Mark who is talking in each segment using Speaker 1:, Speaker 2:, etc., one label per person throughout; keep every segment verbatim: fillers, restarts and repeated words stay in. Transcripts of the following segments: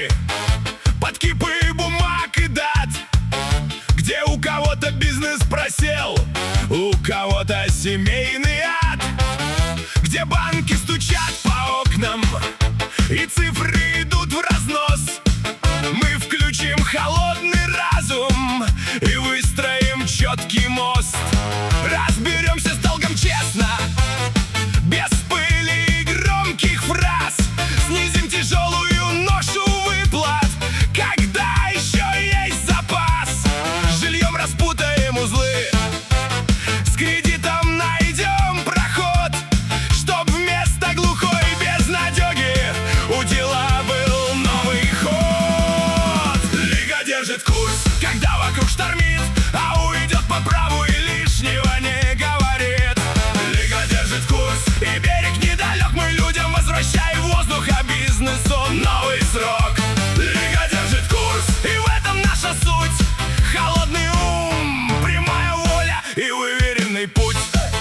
Speaker 1: под кипы бумаг и дат, где у кого-то бизнес просел, у кого-то семейный ад, где банки стучат по окнам и цифры идут в разнос. Мы включим холодный разум и выстроим четкий мост. Разберемся с долгом честно, без пыли и громких фраз. Снизим тяжелую ношу выплат, когда еще есть запас. С жильем распутаем узлы, с кредитом найдем проход, чтоб вместо глухой безнадеги у дела был новый ход. Лига держит курс, когда вокруг штормит, а уйдет по праву и лишнего не говорит. Лига держит курс, и берег недалек, мы людям возвращаем воздух, а бизнесу новый срок. Лига держит курс, и в этом наша суть. Холодный ум, прямая воля и выверенный путь.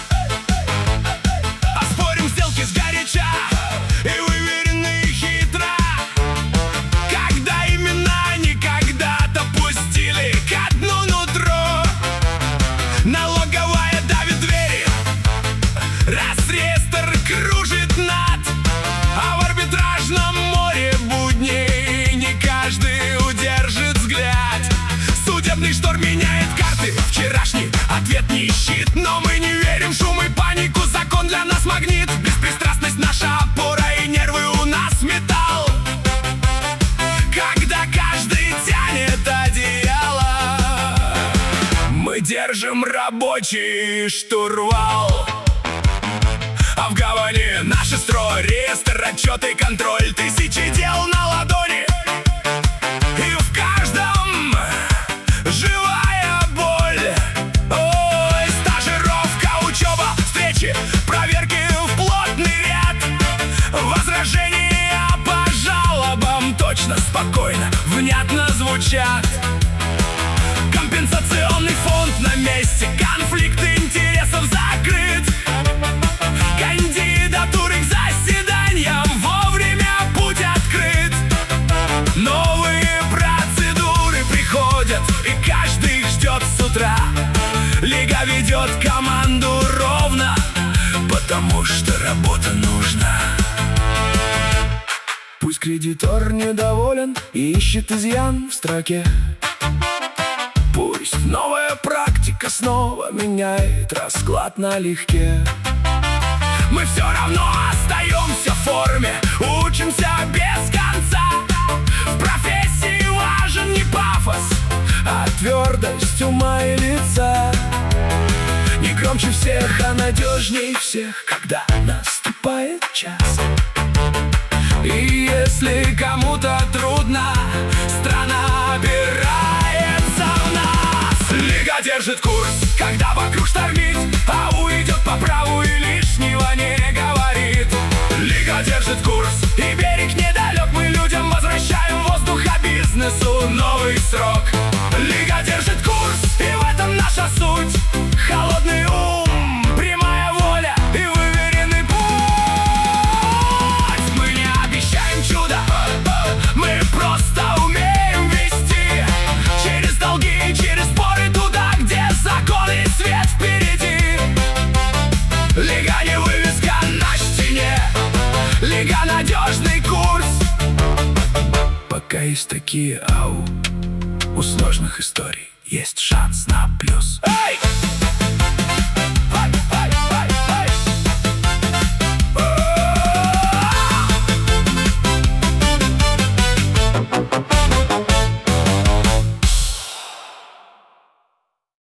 Speaker 1: Оспорим сделки сгоряча и выверенно и хитро, когда имена не когда-то пустили ко дну нутро. Налоговая давит двери, Росреестр кружит над, а в арбитражном море будней не каждый удержит взгляд. Судебный шторм меняет карты, вчерашний ответ не ищет, но мы не верим в шум и панику, закон для нас магнит. Беспристрастность наша опора и нервы у нас металл, когда каждый тянет одеяло. Мы держим рабочий штурвал, а в гавани наш строй, реестр, отчет и контроль. Тысячи дел на ладони, и в каждом живая боль. Ой, стажировка, учеба, встречи, проверки в плотный ряд. Возражения по жалобам точно, спокойно, внятно звучат. Компенсационный фонд на месте, конфликт интересов закрыт. Кандидатуры к заседаниям вовремя путь открыт. Новые процедуры приходят, и каждый их ждет с утра. Лига ведет команду ровно, потому что работа нужна. Пусть кредитор недоволен и ищет изъян в строке, пусть новая практика снова меняет расклад налегке. Мы все равно остаемся в форме, учимся без конца. В профессии важен не пафос, а твердость ума и лица. Не громче всех, а надежней всех, когда наступает час. И если кому-то трудно, страна опирается в нас. Лига держит курс, когда вокруг штормит, а уйдет по праву и лишнего не говорит. Лига держит курс, и берег недалек, мы людям возвращаем воздух, а бизнесу новый срок. Лига держит курс, и в этом наша суть. Холодный ум, прямая воля и выверенный путь. Мы не обещаем чудо, мы просто умеем вести через долги, через споры туда, где закон и свет впереди. Лига не вывеска на стене, лига надежный курс. Пока есть такие ау, у сложных историй есть шанс на плюс. Эй!